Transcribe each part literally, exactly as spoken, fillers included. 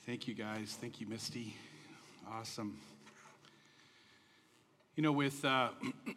Thank you, guys. Thank you, Misty. Awesome. You know, with uh,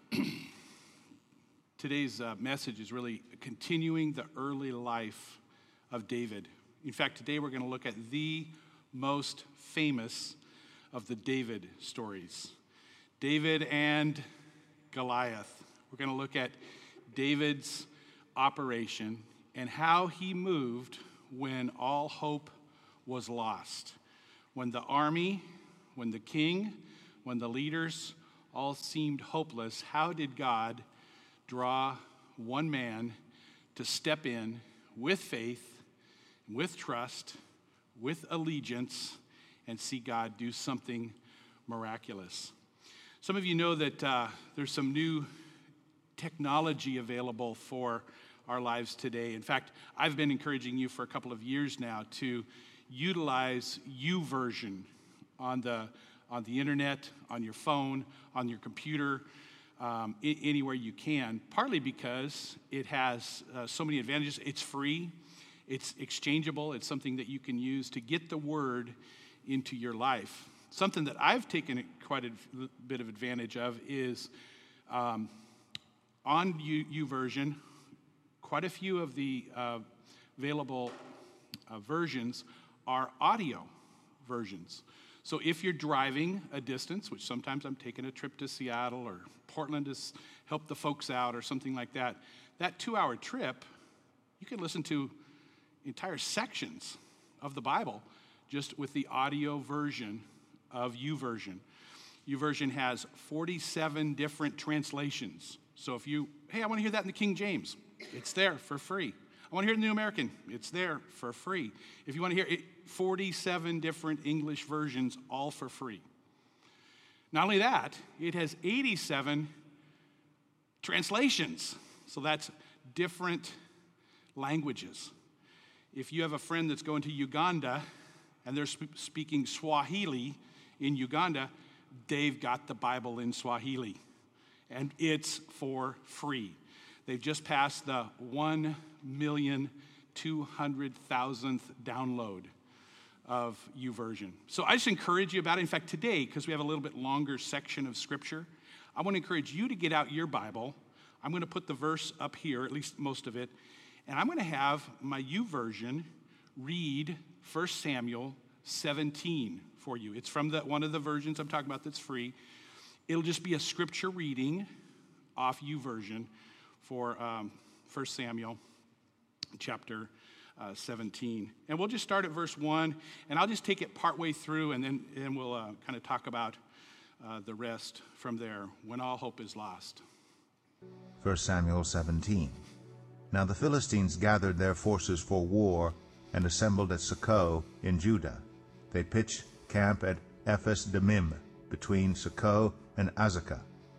today's uh, message is really continuing the early life of David. In fact, today we're going to look at the most famous of the David stories, David and Goliath. We're going to look at David's operation and how he moved when all hope was lost. When the army, when the king, when the leaders all seemed hopeless, how did God draw one man to step in with faith, with trust, with allegiance, and see God do something miraculous? Some of you know that uh, there's some new technology available for our lives today. In fact, I've been encouraging you for a couple of years now to utilize YouVersion on the on the internet, on your phone, on your computer, um, I- anywhere you can, partly because it has uh, so many advantages. It's free, it's exchangeable, it's something that you can use to get the word into your life. Something that I've taken quite a bit of advantage of is um, on U- YouVersion, quite a few of the uh, available uh, versions are audio versions. So if you're driving a distance, which sometimes I'm taking a trip to Seattle or Portland to help the folks out or something like that, that two-hour trip, you can listen to entire sections of the Bible just with the audio version of YouVersion. YouVersion has forty-seven different translations. So if you, hey, I want to hear that in the King James, it's there for free. I want to hear the New American, it's there for free. If you want to hear it, forty-seven different English versions, all for free. Not only that, it has eighty-seven translations. So that's different languages. If you have a friend that's going to Uganda and they're sp- speaking Swahili in Uganda, they've got the Bible in Swahili. And it's for free. They've just passed the one million two hundred thousandth download of YouVersion. So I just encourage you about it. In fact, today, because we have a little bit longer section of Scripture, I want to encourage you to get out your Bible. I'm going to put the verse up here, at least most of it, and I'm going to have my YouVersion read First Samuel seventeen for you. It's from the, one of the versions I'm talking about that's free. It'll just be a scripture reading off YouVersion for um, First Samuel chapter uh, seventeen. And we'll just start at verse one, and I'll just take it partway through, and then and we'll uh, kind of talk about uh, the rest from there, when all hope is lost. First Samuel seventeen. Now the Philistines gathered their forces for war and assembled at Socoh in Judah. They pitched camp at Ephes-Dammim, between Socoh and Azekah.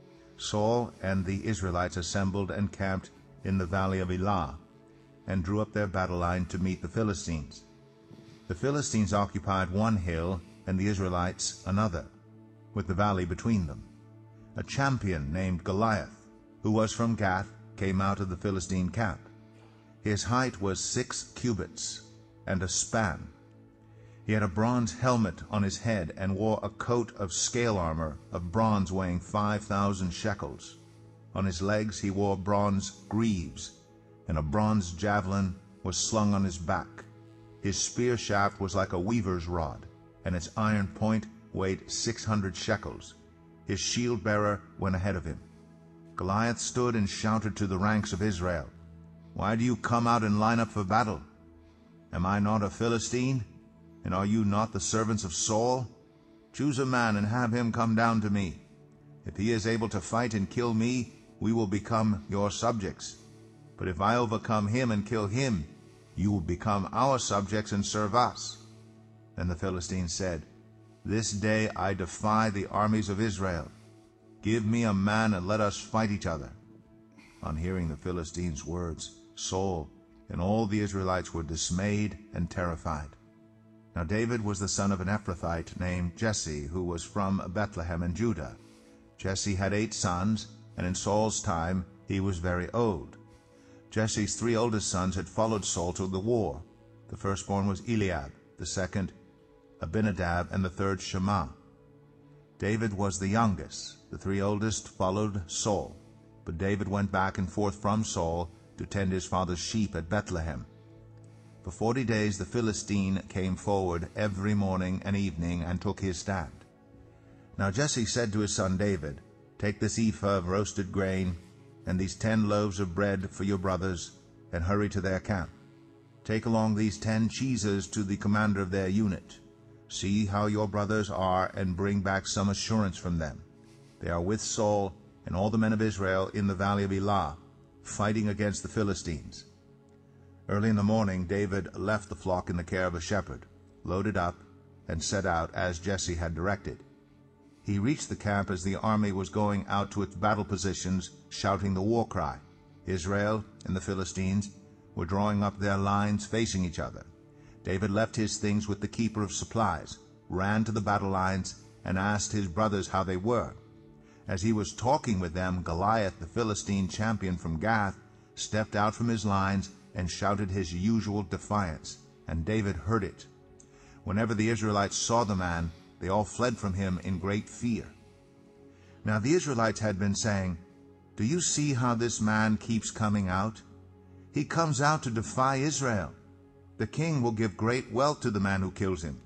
Saul and the Israelites assembled and camped in the valley of Elah, and drew up their battle line to meet the Philistines. The Philistines occupied one hill, and the Israelites another, with the valley between them. A champion named Goliath, who was from Gath, came out of the Philistine camp. His height was six cubits and a span. He had a bronze helmet on his head and wore a coat of scale armor of bronze weighing five thousand shekels. On his legs he wore bronze greaves, and a bronze javelin was slung on his back. His spear shaft was like a weaver's rod, and its iron point weighed six hundred shekels. His shield-bearer went ahead of him. Goliath stood and shouted to the ranks of Israel, "Why do you come out and line up for battle? Am I not a Philistine? And are you not the servants of Saul? Choose a man and have him come down to me. If he is able to fight and kill me, we will become your subjects. But if I overcome him and kill him, you will become our subjects and serve us." Then the Philistines said, "This day I defy the armies of Israel. Give me a man and let us fight each other." On hearing the Philistines' words, Saul and all the Israelites were dismayed and terrified. Now David was the son of an Ephrathite named Jesse, who was from Bethlehem in Judah. Jesse had eight sons, and in Saul's time he was very old. Jesse's three oldest sons had followed Saul to the war. The firstborn was Eliab, the second Abinadab, and the third Shammah. David was the youngest. The three oldest followed Saul, but David went back and forth from Saul to tend his father's sheep at Bethlehem. For forty days the Philistine came forward every morning and evening and took his stand. Now Jesse said to his son David, "Take this ephah of roasted grain and these ten loaves of bread for your brothers, and hurry to their camp. Take along these ten cheeses to the commander of their unit. See how your brothers are, and bring back some assurance from them. They are with Saul and all the men of Israel in the valley of Elah, fighting against the Philistines." Early in the morning David left the flock in the care of a shepherd, loaded up, and set out as Jesse had directed. He reached the camp as the army was going out to its battle positions, shouting the war cry. Israel and the Philistines were drawing up their lines facing each other. David left his things with the keeper of supplies, ran to the battle lines, and asked his brothers how they were. As he was talking with them, Goliath, the Philistine champion from Gath, stepped out from his lines and shouted his usual defiance, and David heard it. Whenever the Israelites saw the man, they all fled from him in great fear. Now the Israelites had been saying, "Do you see how this man keeps coming out? He comes out to defy Israel. The king will give great wealth to the man who kills him.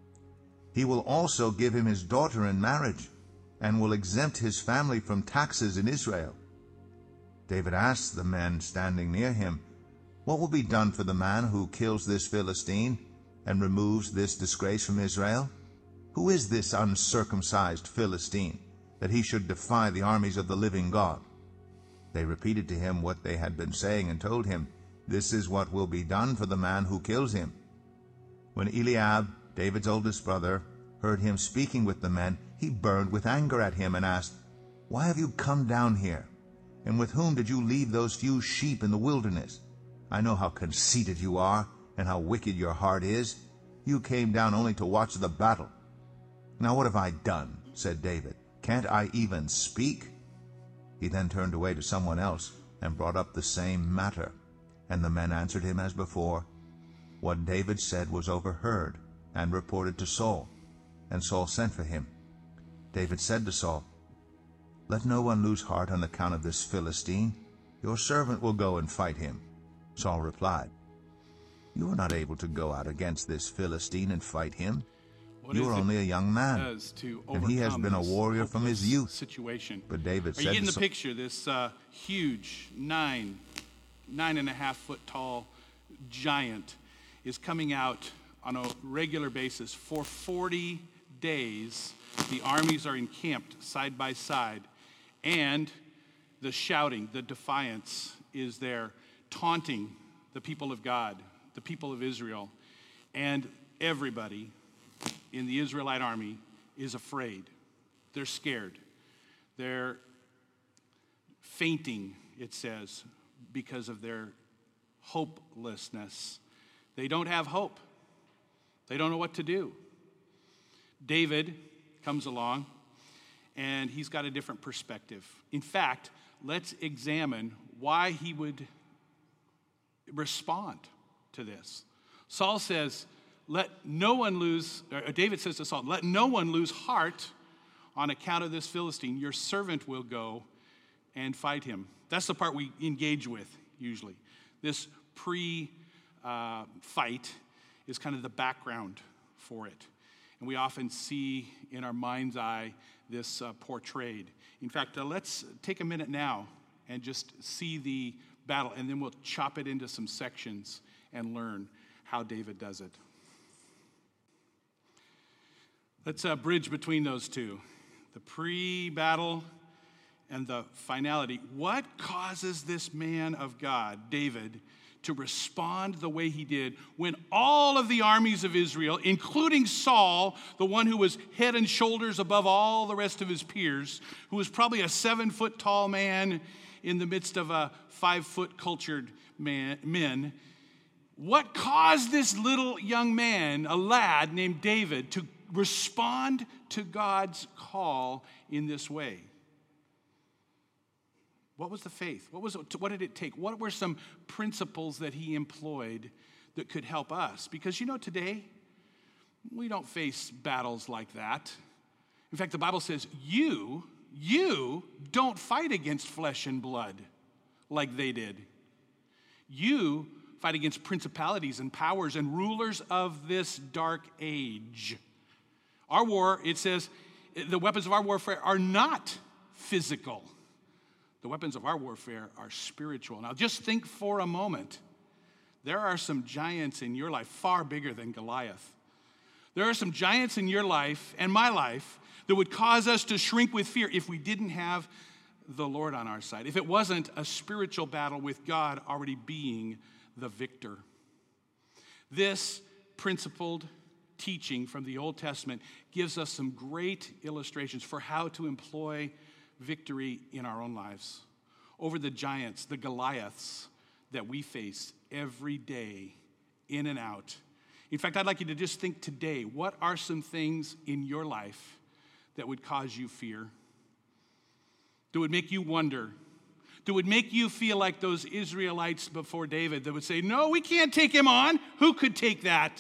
He will also give him his daughter in marriage, and will exempt his family from taxes in Israel." David asked the men standing near him, "What will be done for the man who kills this Philistine and removes this disgrace from Israel? Who is this uncircumcised Philistine, that he should defy the armies of the living God?" They repeated to him what they had been saying, and told him, "This is what will be done for the man who kills him." When Eliab, David's oldest brother, heard him speaking with the men, he burned with anger at him and asked, "Why have you come down here? And with whom did you leave those few sheep in the wilderness? I know how conceited you are, and how wicked your heart is. You came down only to watch the battle." "Now what have I done?" said David. "Can't I even speak?" He then turned away to someone else and brought up the same matter. And the men answered him as before. What David said was overheard and reported to Saul, and Saul sent for him. David said to Saul, "Let no one lose heart on account of this Philistine. Your servant will go and fight him." Saul replied, "You are not able to go out against this Philistine and fight him. What You are only a young man, and he has been a warrior from his youth." Situation. But David Are said you getting to the Saul, picture? This uh, huge nine, nine and a half foot tall giant is coming out on a regular basis for forty days. The armies are encamped side by side, and the shouting, the defiance is there, taunting the people of God, the people of Israel, and everybody in the Israelite army is afraid. They're scared. They're fainting, it says, because of their hopelessness. They don't have hope. They don't know what to do. David comes along, and he's got a different perspective. In fact, let's examine why he would respond to this. Saul says, let no one lose, or David says to Saul, let no one lose heart on account of this Philistine. Your servant will go and fight him. That's the part we engage with usually. This pre-fight uh, is kind of the background for it. And we often see in our mind's eye this uh, portrayed. In fact, uh, let's take a minute now and just see the battle, and then we'll chop it into some sections and learn how David does it. Let's uh, bridge between those two, the pre-battle and the finality. What causes this man of God, David, to respond the way he did when all of the armies of Israel, including Saul, the one who was head and shoulders above all the rest of his peers, who was probably a seven-foot tall man in the midst of a five-foot cultured man, men, what caused this little young man, a lad named David, to respond to God's call in this way? What was the faith? What was it, what did it take? What were some principles that he employed that could help us? Because, you know, today, We don't face battles like that. In fact, the Bible says you, you don't fight against flesh and blood like they did. You fight against principalities and powers and rulers of this dark age. Our war, it says, the weapons of our warfare are not physical. The weapons of our warfare are spiritual. Now just think for a moment. There are some giants in your life far bigger than Goliath. There are some giants in your life and my life that would cause us to shrink with fear if we didn't have the Lord on our side, if it wasn't a spiritual battle with God already being the victor. This principled teaching from the Old Testament gives us some great illustrations for how to employ victory in our own lives over the giants, the Goliaths that we face every day, in and out. In fact, I'd like you to just think today, what are some things in your life that would cause you fear? That would make you wonder? That would make you feel like those Israelites before David that would say, no, we can't take him on. Who could take that?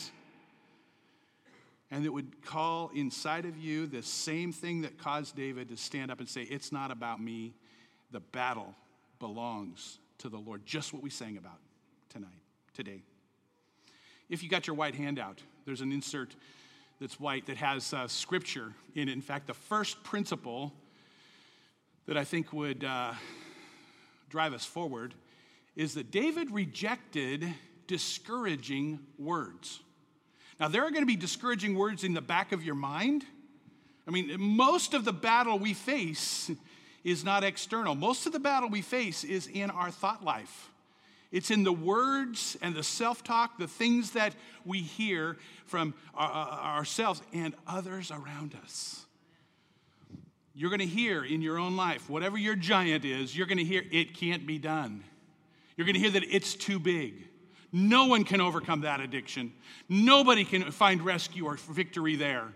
And that would call inside of you the same thing that caused David to stand up and say, it's not about me. The battle belongs to the Lord. Just what we sang about tonight, today. If you got your white handout, there's an insert that's white that has uh, scripture in it. In fact, the first principle that I think would uh, drive us forward is that David rejected discouraging words. Now, there are going to be discouraging words in the back of your mind. I mean, most of the battle we face is not external. Most of the battle we face is in our thought life. It's in the words and the self-talk, the things that we hear from our, ourselves and others around us. You're going to hear in your own life, whatever your giant is, you're going to hear it can't be done. You're going to hear that it's too big. No one can overcome that addiction. Nobody can find rescue or victory there.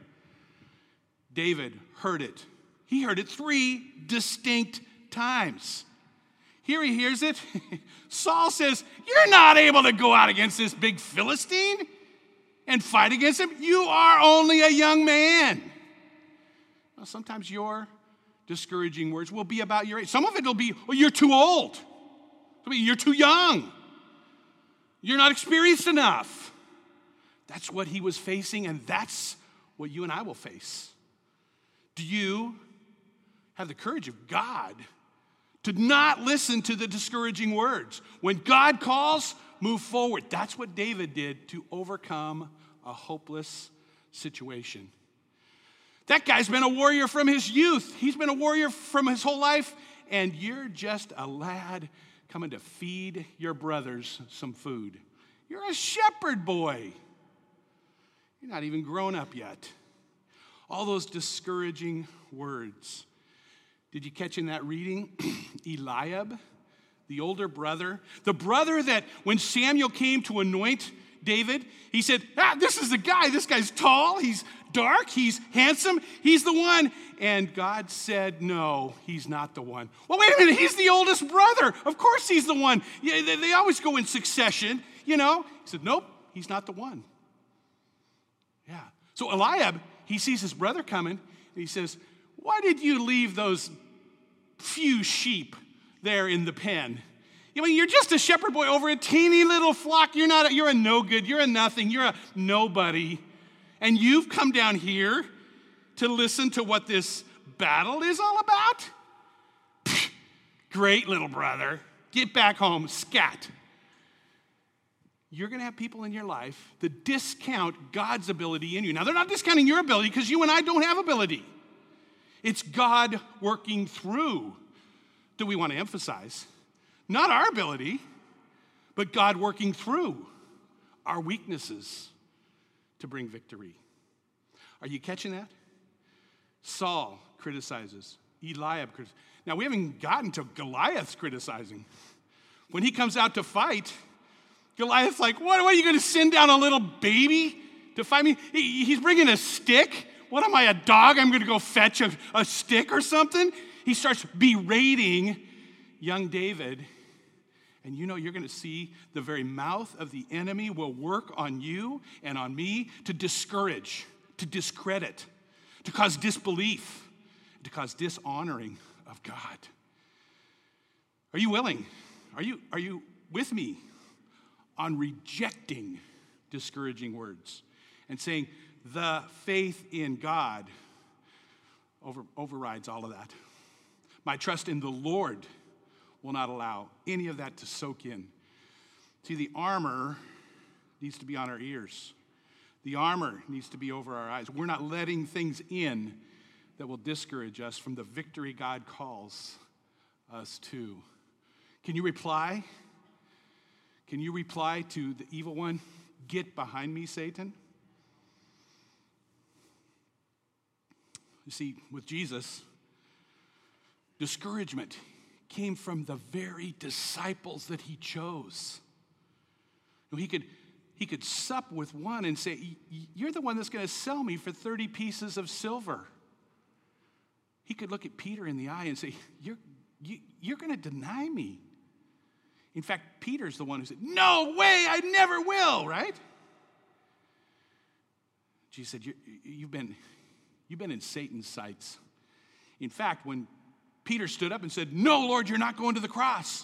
David heard it. He heard it three distinct times. Here he hears it. Saul says, you're not able to go out against this big Philistine and fight against him. You are only a young man. Well, sometimes your discouraging words will be about your age. Some of it will be, well, you're too old. I mean, you're too young. You're not experienced enough. That's what he was facing, and that's what you and I will face. Do you have the courage of God to not listen to the discouraging words? When God calls, move forward. That's what David did to overcome a hopeless situation. That guy's been a warrior from his youth. He's been a warrior from his whole life, and you're just a lad coming to feed your brothers some food. You're a shepherd boy. You're not even grown up yet. All those discouraging words. Did you catch in that reading? Eliab, the older brother, the brother that when Samuel came to anoint David, he said, ah, this is the guy. This guy's tall. He's dark. He's handsome. He's the one. And God said, no, he's not the one. Well, wait a minute. He's the oldest brother. Of course he's the one. Yeah, they, they always go in succession, you know. He said, nope, he's not the one. Yeah. So Eliab, he sees his brother coming, and he says, why did you leave those few sheep there in the pen? I mean, you're just a shepherd boy over a teeny little flock. You're not. A, you're a no good. You're a nothing. You're a nobody. And you've come down here to listen to what this battle is all about? Pfft, great, little brother. Get back home. Scat. You're going to have people in your life that discount God's ability in you. Now, they're not discounting your ability because you and I don't have ability. It's God working through that we want to emphasize. Not our ability, but God working through our weaknesses to bring victory. Are you catching that? Saul criticizes. Eliab criticizes. Now, we haven't gotten to Goliath's criticizing. When he comes out to fight, Goliath's like, what, what are you going to send down a little baby to fight me? He, he's bringing a stick. What am I, a dog? I'm going to go fetch a, a stick or something? He starts berating young David. And you know you're going to see the very mouth of the enemy will work on you and on me to discourage, to discredit, to cause disbelief, to cause dishonoring of God. Are you willing? Are you, are you with me on rejecting discouraging words and saying the faith in God over, overrides all of that? My trust in the Lord will not allow any of that to soak in. See, the armor needs to be on our ears. The armor needs to be over our eyes. We're not letting things in that will discourage us from the victory God calls us to. Can you reply? Can you reply to the evil one? Get behind me, Satan. You see, with Jesus, discouragement came from the very disciples that he chose. You know, he could, he could sup with one and say, you're the one that's going to sell me for thirty pieces of silver. He could look at Peter in the eye and say, you're, you, you're going to deny me. In fact, Peter's the one who said, no way, I never will, right? Jesus said, you, you've been, you've been in Satan's sights. In fact, when Peter stood up and said, no, Lord, you're not going to the cross,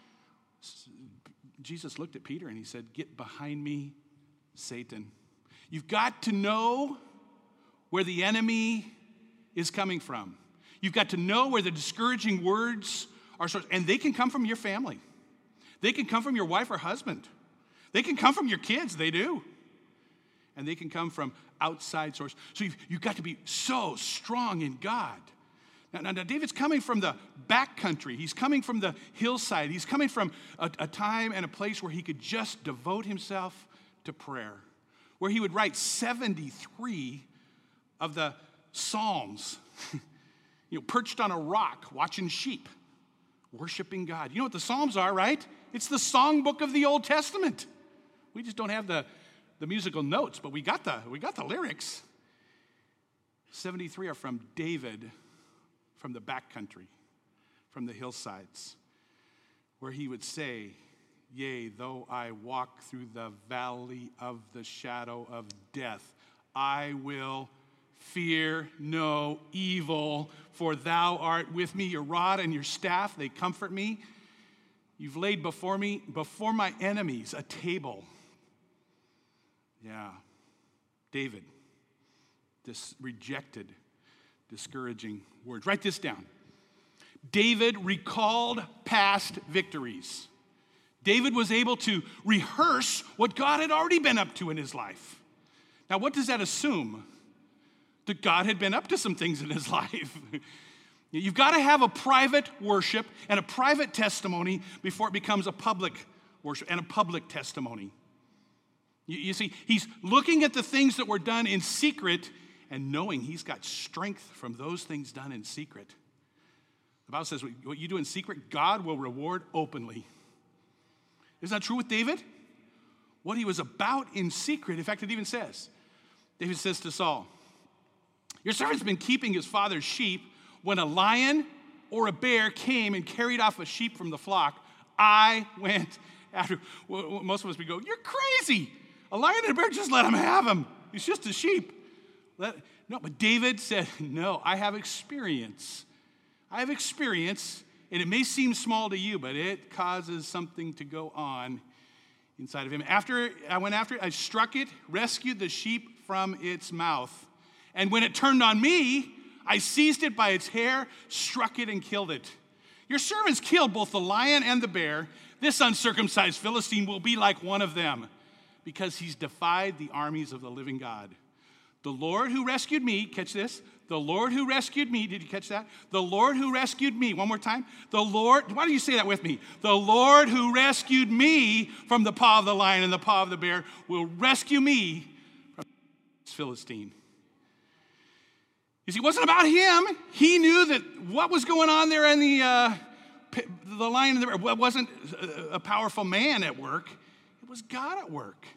Jesus looked at Peter and he said, get behind me, Satan. You've got to know where the enemy is coming from. You've got to know where the discouraging words are, and they can come from your family. They can come from your wife or husband. They can come from your kids, they do. And they can come from outside sources. So you've, you've got to be so strong in God. Now, now, now, David's coming from the back country. He's coming from the hillside. He's coming from a, a time and a place where he could just devote himself to prayer, where he would write seventy-three of the Psalms, you know, perched on a rock, watching sheep, worshiping God. You know what the Psalms are, right? It's the songbook of the Old Testament. We just don't have the, the musical notes, but we got the we got the lyrics. seventy-three are from David, from the back country, from the hillsides, where he would say, yea, though I walk through the valley of the shadow of death, I will fear no evil, for thou art with me. Your rod and your staff, they comfort me. You've laid before me, before my enemies, a table. Yeah, David, this rejected, discouraging words. Write this down. David recalled past victories. David was able to rehearse what God had already been up to in his life. Now, what does that assume? That God had been up to some things in his life. You've got to have a private worship and a private testimony before it becomes a public worship and a public testimony. You, you see, he's looking at the things that were done in secret and knowing he's got strength from those things done in secret. The Bible says what you do in secret, God will reward openly. Isn't that true with David? What he was about in secret, in fact, it even says, David says to Saul, your servant's been keeping his father's sheep. When a lion or a bear came and carried off a sheep from the flock, I went after. Well, most of us would go, you're crazy. A lion and a bear, just let him have him. He's just a sheep. Let, no, but David said, no, I have experience. I have experience, and it may seem small to you, but it causes something to go on inside of him. After I went after it, I struck it, rescued the sheep from its mouth. And when it turned on me, I seized it by its hair, struck it, and killed it. Your servants killed both the lion and the bear. This uncircumcised Philistine will be like one of them, because he's defied the armies of the living God. The Lord who rescued me, catch this, the Lord who rescued me, did you catch that? The Lord who rescued me, one more time. The Lord, why don't you say that with me? The Lord who rescued me from the paw of the lion and the paw of the bear will rescue me from this Philistine. You see, it wasn't about him. He knew that what was going on there in the, uh, the lion and the bear wasn't a powerful man at work. It was God at work.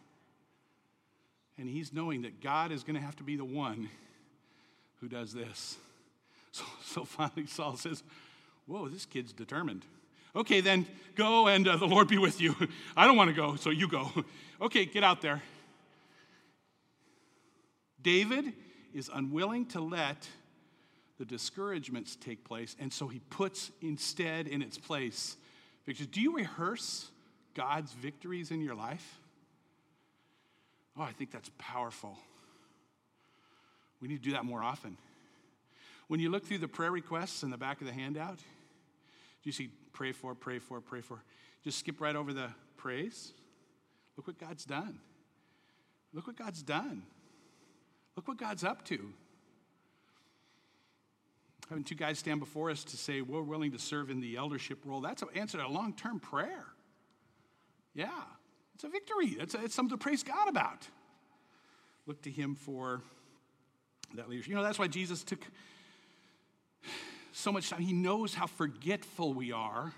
And he's knowing that God is going to have to be the one who does this. So, so finally Saul says, whoa, this kid's determined. Okay, then go and uh, the Lord be with you. I don't want to go, so you go. Okay, get out there. David is unwilling to let the discouragements take place, and so he puts instead in its place victories. Do you rehearse God's victories in your life? Oh, I think that's powerful. We need to do that more often. When you look through the prayer requests in the back of the handout, do you see pray for, pray for, pray for? Just skip right over the praise. Look what God's done. Look what God's done. Look what God's up to. Having two guys stand before us to say, we're willing to serve in the eldership role, that's an answer to a long-term prayer. Yeah, it's a victory. It's, a, it's something to praise God about. Look to him for that leadership. You know, that's why Jesus took so much time. He knows how forgetful we are.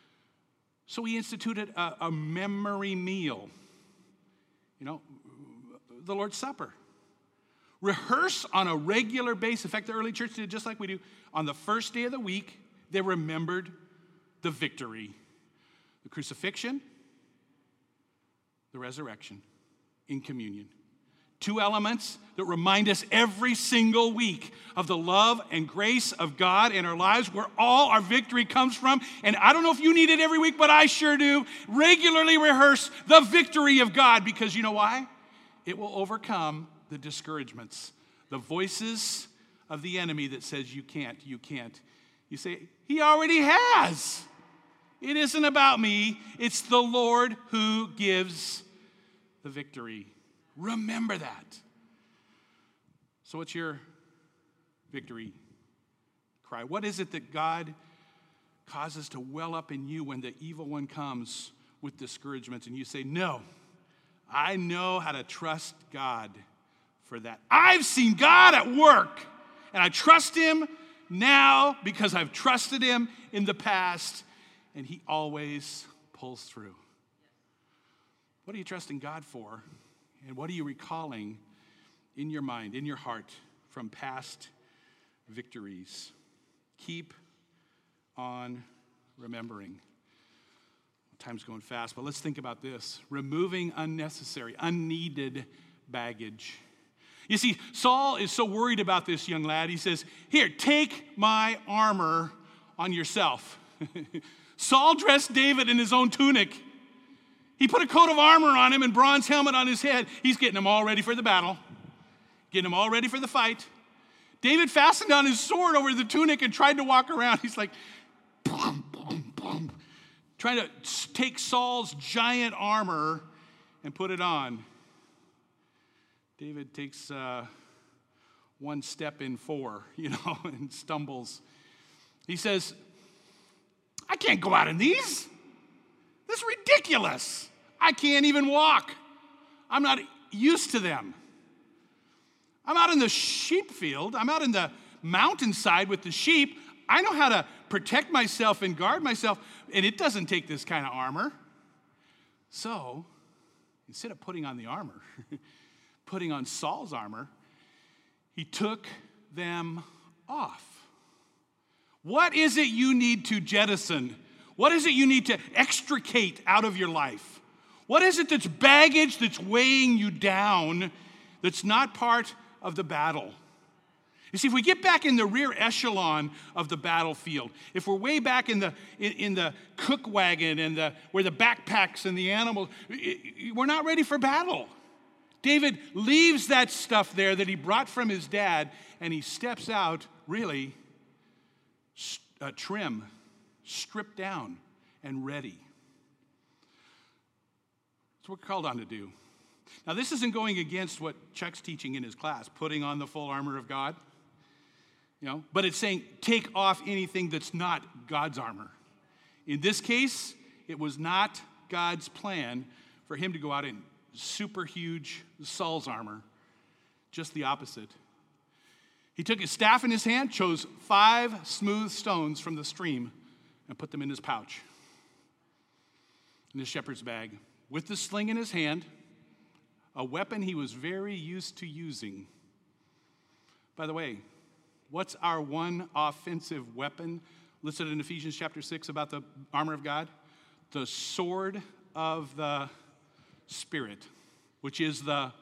So he instituted a, a memory meal. You know, the Lord's Supper. Rehearse on a regular basis. In fact, the early church did just like we do. On the first day of the week, they remembered the victory. The crucifixion, the resurrection in communion. Two elements that remind us every single week of the love and grace of God in our lives, where all our victory comes from. And I don't know if you need it every week, but I sure do. Regularly rehearse the victory of God, because you know why? It will overcome the discouragements, the voices of the enemy that says you can't, you can't. You say, he already has. It isn't about me. It's the Lord who gives the victory. Remember that. So what's your victory cry? What is it that God causes to well up in you when the evil one comes with discouragements and you say, no, I know how to trust God for that. I've seen God at work, and I trust him now because I've trusted him in the past, and he always pulls through. What are you trusting God for? And what are you recalling in your mind, in your heart, from past victories? Keep on remembering. Time's going fast, but let's think about this. Removing unnecessary, unneeded baggage. You see, Saul is so worried about this young lad. He says, here, take my armor on yourself. Saul dressed David in his own tunic. He put a coat of armor on him and bronze helmet on his head. He's getting them all ready for the battle, getting them all ready for the fight. David fastened on his sword over the tunic and tried to walk around. He's like, boom, boom, boom, trying to take Saul's giant armor and put it on. David takes uh, one step in four, you know, and stumbles. He says, I can't go out in these. This is ridiculous. I can't even walk. I'm not used to them. I'm out in the sheep field. I'm out in the mountainside with the sheep. I know how to protect myself and guard myself, and it doesn't take this kind of armor. So, instead of putting on the armor, putting on Saul's armor, he took them off. What is it you need to jettison? What is it you need to extricate out of your life? What is it that's baggage that's weighing you down that's not part of the battle? You see, if we get back in the rear echelon of the battlefield, if we're way back in the in, in the cook wagon and the where the backpacks and the animals, we're not ready for battle. David leaves that stuff there that he brought from his dad, and he steps out really uh, trim, stripped down, and ready. That's what we're called on to do. Now, this isn't going against what Chuck's teaching in his class, putting on the full armor of God. You know, but it's saying take off anything that's not God's armor. In this case, it was not God's plan for him to go out in super huge Saul's armor. Just the opposite. He took his staff in his hand, chose five smooth stones from the stream, and put them in his pouch, in his shepherd's bag, with the sling in his hand, a weapon he was very used to using. By the way, what's our one offensive weapon listed in Ephesians chapter six about the armor of God? The sword of the Spirit, which is the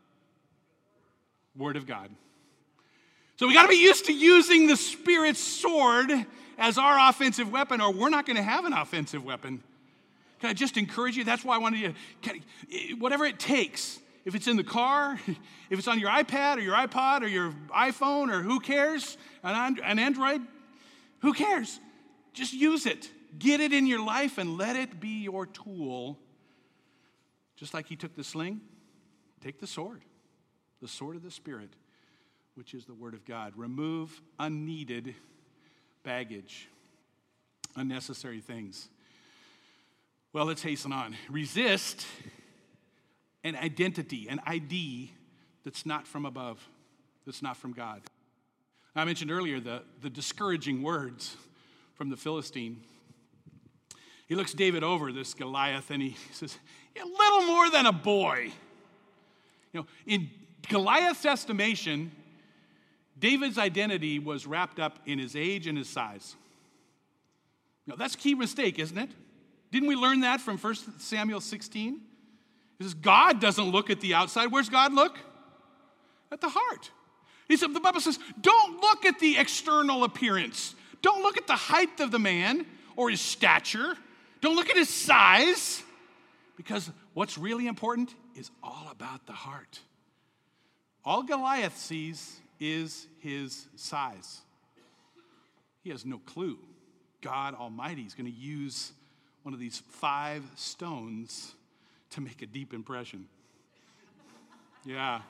Word of God. So we got to be used to using the Spirit's sword as our offensive weapon, or we're not going to have an offensive weapon. Can I just encourage you? That's why I wanted you to, whatever it takes, if it's in the car, if it's on your iPad or your iPod or your iPhone or who cares, an, an Android, who cares? Just use it. Get it in your life and let it be your tool. Just like he took the sling, take the sword, the sword of the Spirit, which is the Word of God. Remove unneeded baggage, unnecessary things. Well, let's hasten on. Resist an identity, an I D that's not from above, that's not from God. I mentioned earlier the, the discouraging words from the Philistine. He looks David over, this Goliath, and he says, "You're a little more than a boy." You know, in Goliath's estimation, David's identity was wrapped up in his age and his size. You know, that's a key mistake, isn't it? Didn't we learn that from First Samuel sixteen? It says God doesn't look at the outside. Where's God look? At the heart. He said, the Bible says, don't look at the external appearance. Don't look at the height of the man or his stature. Don't look at his size. Because what's really important is all about the heart. All Goliath sees is his size. He has no clue. God Almighty is going to use one of these five stones to make a deep impression. Yeah.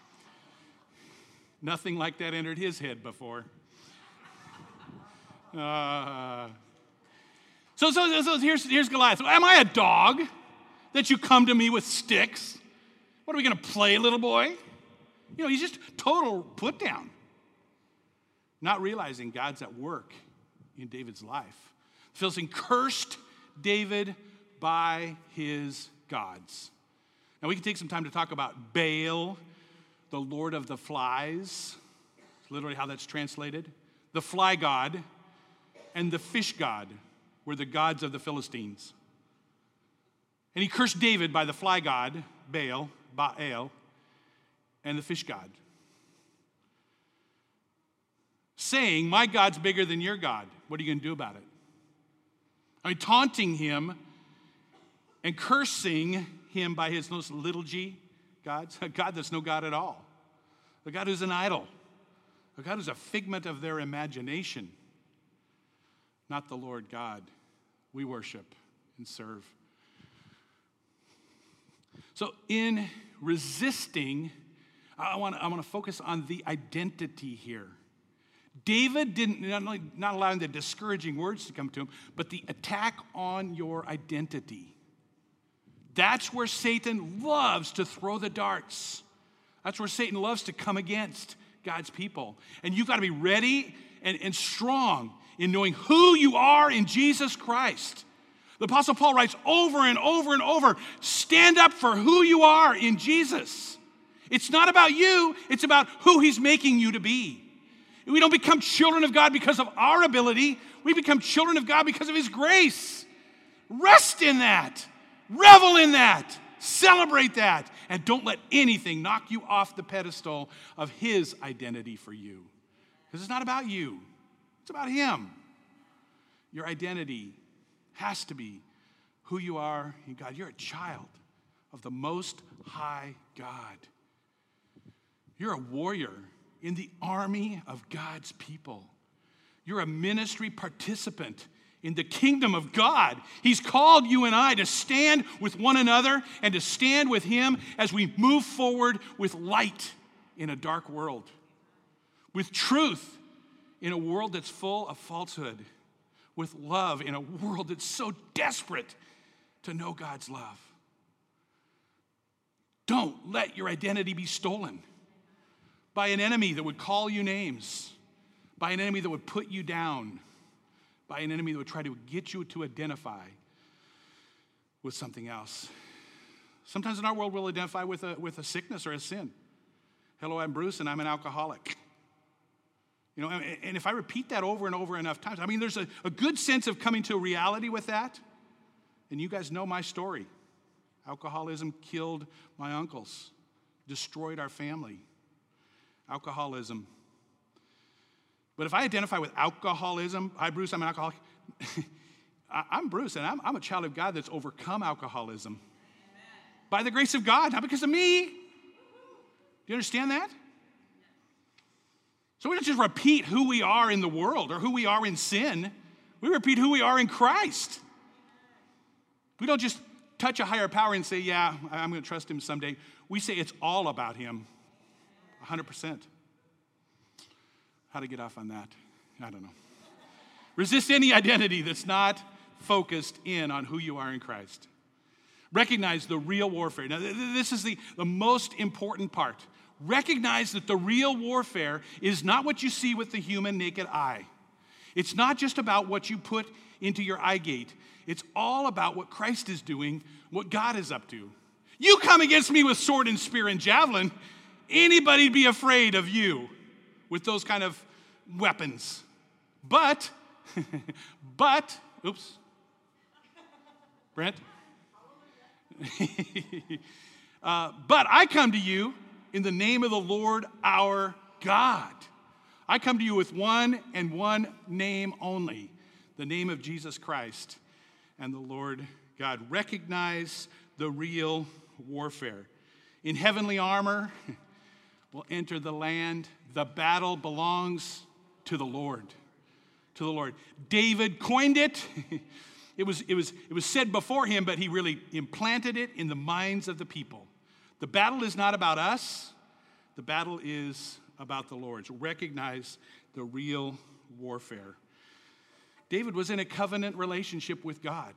Nothing like that entered his head before. Uh, so, so, so here's, here's Goliath. Am I a dog that you come to me with sticks? What are we going to play, little boy? You know, he's just total put down. Not realizing God's at work in David's life. The Philistine cursed David by his gods. Now, we can take some time to talk about Baal, the Lord of the Flies. It's literally how that's translated. The fly god and the fish god were the gods of the Philistines. And he cursed David by the fly god, Baal, Baal, and the fish god, saying, my God's bigger than your God. What are you going to do about it? I mean, taunting him and cursing him by his little g gods, a God that's no God at all, a God who's an idol, a God who's a figment of their imagination, not the Lord God we worship and serve. So in resisting, I want to I want to focus on the identity here. David didn't not, only, not allowing the discouraging words to come to him, but the attack on your identity. That's where Satan loves to throw the darts. That's where Satan loves to come against God's people. And you've got to be ready and, and strong in knowing who you are in Jesus Christ. The Apostle Paul writes over and over and over, stand up for who you are in Jesus. It's not about you, it's about who he's making you to be. We don't become children of God because of our ability. We become children of God because of his grace. Rest in that. Revel in that. Celebrate that. And don't let anything knock you off the pedestal of his identity for you. Because it's not about you. It's about him. Your identity has to be who you are in God. You're a child of the Most High God. You're a warrior in the army of God's people. You're a ministry participant in the kingdom of God. He's called you and I to stand with one another and to stand with him as we move forward with light in a dark world, with truth in a world that's full of falsehood, with love in a world that's so desperate to know God's love. Don't let your identity be stolen by an enemy that would call you names, by an enemy that would put you down, by an enemy that would try to get you to identify with something else. Sometimes in our world, we'll identify with a, with a sickness or a sin. Hello, I'm Bruce, and I'm an alcoholic. You know, and, and if I repeat that over and over enough times, I mean, there's a, a good sense of coming to a reality with that. And you guys know my story. Alcoholism killed my uncles, destroyed our family. Alcoholism. But if I identify with alcoholism, hi, Bruce, I'm an alcoholic. I'm Bruce, and I'm, I'm a child of God that's overcome alcoholism. Amen. By the grace of God, not because of me. Do you understand that? So we don't just repeat who we are in the world or who we are in sin. We repeat who we are in Christ. We don't just touch a higher power and say, yeah, I'm going to trust him someday. We say it's all about him, one hundred percent. How to get off on that? I don't know. Resist any identity that's not focused in on who you are in Christ. Recognize the real warfare. Now, this is the, the most important part. Recognize that the real warfare is not what you see with the human naked eye. It's not just about what you put into your eye gate. It's all about what Christ is doing, what God is up to. You come against me with sword and spear and javelin, anybody'd be afraid of you with those kind of weapons. But, but, oops, Brent? uh, but I come to you in the name of the Lord our God. I come to you with one and one name only, the name of Jesus Christ and the Lord God. Recognize the real warfare. In heavenly armor, we'll enter the land. The battle belongs to the Lord. To the Lord. David coined it. It was, it was, it was said before him, but he really implanted it in the minds of the people. The battle is not about us. The battle is about the Lord. So recognize the real warfare. David was in a covenant relationship with God.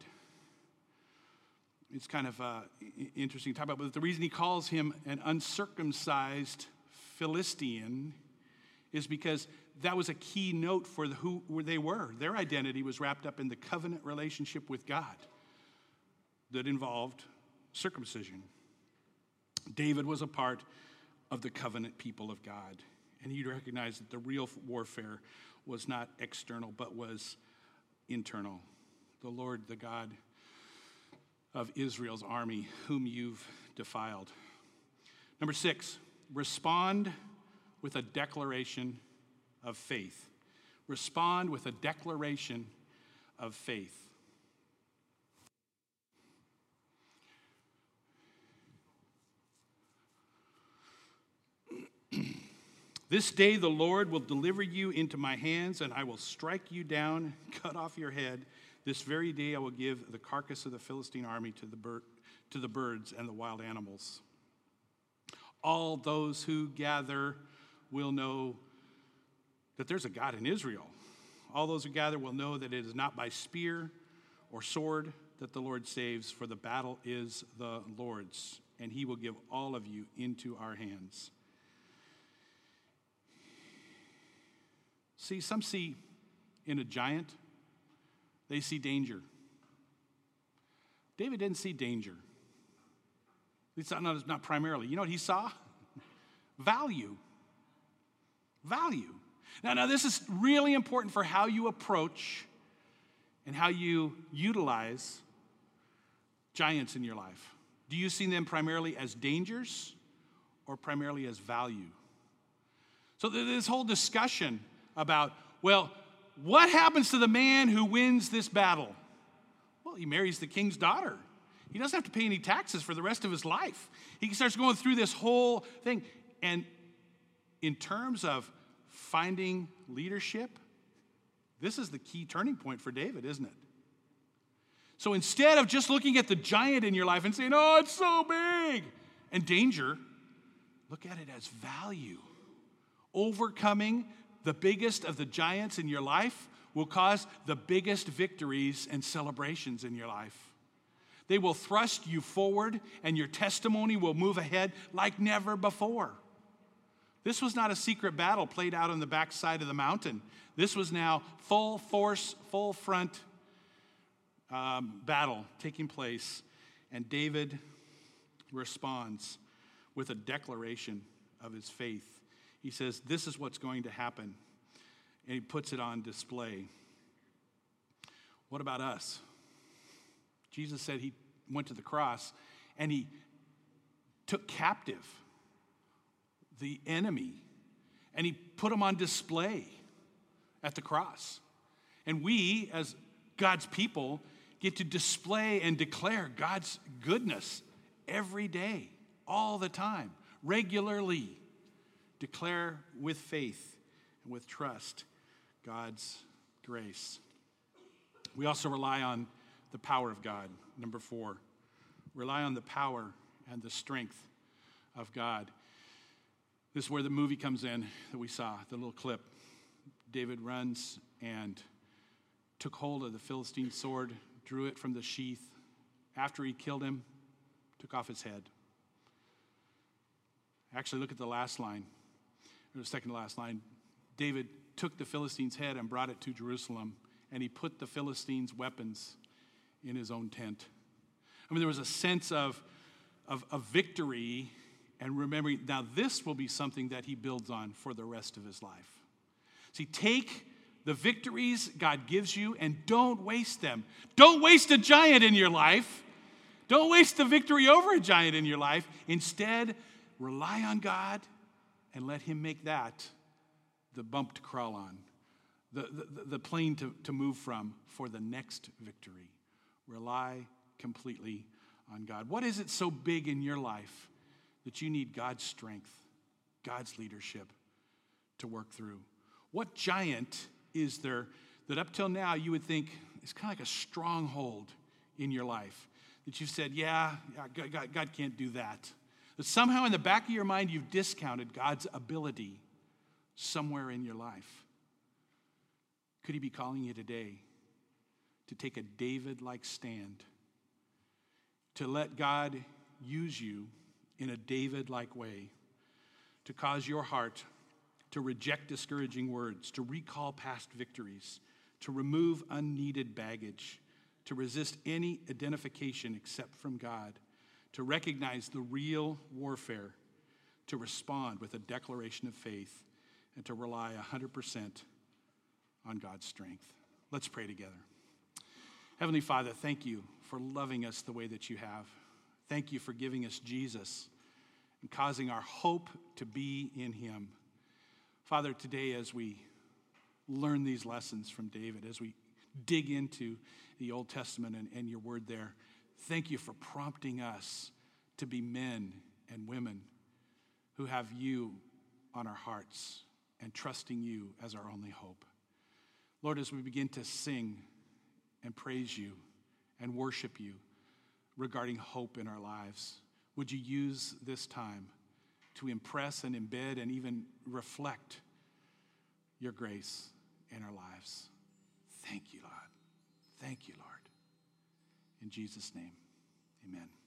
It's kind of uh, interesting to talk about, but the reason he calls him an uncircumcised Philistine is because that was a key note for the, who they were. Their identity was wrapped up in the covenant relationship with God that involved circumcision. David was a part of the covenant people of God, and he recognized that the real warfare was not external, but was internal. The Lord, the God of Israel's army, whom you've defiled. Number six, respond with a declaration of faith. Respond with a declaration of faith. This day the Lord will deliver you into my hands, and I will strike you down, cut off your head. This very day I will give the carcass of the Philistine army to the, bir- to the birds and the wild animals. All those who gather will know that there's a God in Israel. All those who gather will know that it is not by spear or sword that the Lord saves, for the battle is the Lord's, and he will give all of you into our hands. See, some see in a giant, they see danger. David didn't see danger. It's not, not, not primarily. You know what he saw? Value. Value. Now, now, this is really important for how you approach and how you utilize giants in your life. Do you see them primarily as dangers or primarily as value? So this whole discussion about, well, what happens to the man who wins this battle? Well, he marries the king's daughter. He doesn't have to pay any taxes for the rest of his life. He starts going through this whole thing. And in terms of finding leadership, this is the key turning point for David, isn't it? So instead of just looking at the giant in your life and saying, oh, it's so big, and danger, look at it as value. Overcoming the biggest of the giants in your life will cause the biggest victories and celebrations in your life. They will thrust you forward, and your testimony will move ahead like never before. This was not a secret battle played out on the backside of the mountain. This was now full force, full front um, battle taking place. And David responds with a declaration of his faith. He says, this is what's going to happen. and he puts it on display. What about us? Jesus said he went to the cross and he took captive the enemy and he put him on display at the cross. And we, as God's people, get to display and declare God's goodness every day, all the time, regularly. Declare with faith and with trust God's grace. We also rely on the power of God. Number four, rely on the power and the strength of God. This is where the movie comes in that we saw, the little clip. David runs and took hold of the Philistine sword, drew it from the sheath. After he killed him, took off his head. Actually, look at the last line, or the second to last line. David took the Philistine's head and brought it to Jerusalem, and he put the Philistines' weapons in his own tent. I mean, there was a sense of, of, of victory and remembering, now this will be something that he builds on for the rest of his life. See, take the victories God gives you and don't waste them. Don't waste a giant in your life. Don't waste the victory over a giant in your life. Instead, rely on God and let him make that the bump to crawl on, the, the, the plane to, to move from for the next victory. Rely completely on God. What is it so big in your life that you need God's strength, God's leadership to work through? What giant is there that up till now you would think is kind of like a stronghold in your life that you've said, yeah, yeah God, God can't do that? That somehow in the back of your mind you've discounted God's ability somewhere in your life. Could he be calling you today to take a David-like stand, to let God use you in a David-like way, to cause your heart to reject discouraging words, to recall past victories, to remove unneeded baggage, to resist any identification except from God, to recognize the real warfare, to respond with a declaration of faith, and to rely one hundred percent on God's strength. Let's pray together. Heavenly Father, thank you for loving us the way that you have. Thank you for giving us Jesus and causing our hope to be in him. Father, today as we learn these lessons from David, as we dig into the Old Testament and, and your word there, thank you for prompting us to be men and women who have you on our hearts and trusting you as our only hope. Lord, as we begin to sing and praise you and worship you regarding hope in our lives, would you use this time to impress and embed and even reflect your grace in our lives? Thank you, Lord. Thank you, Lord. In Jesus' name, amen.